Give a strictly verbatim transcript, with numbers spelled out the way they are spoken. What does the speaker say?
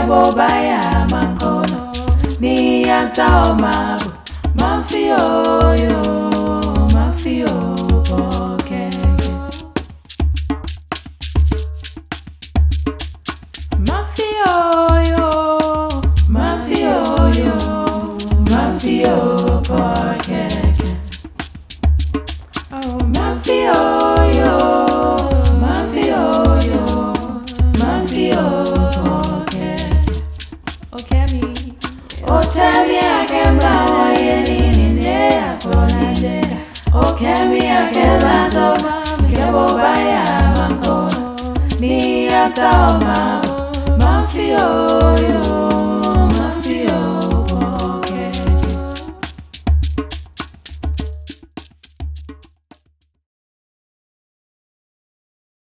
kebo baya mankono ni anta omago mafio yo mafio poke mafio yo mafio yo mafio poke oh mafio yo mafio yo mafio poke okay me Otemi akemba oyeni ninde asonije Okemi akemba toma kebo baya mankono ni ata oma mafio yo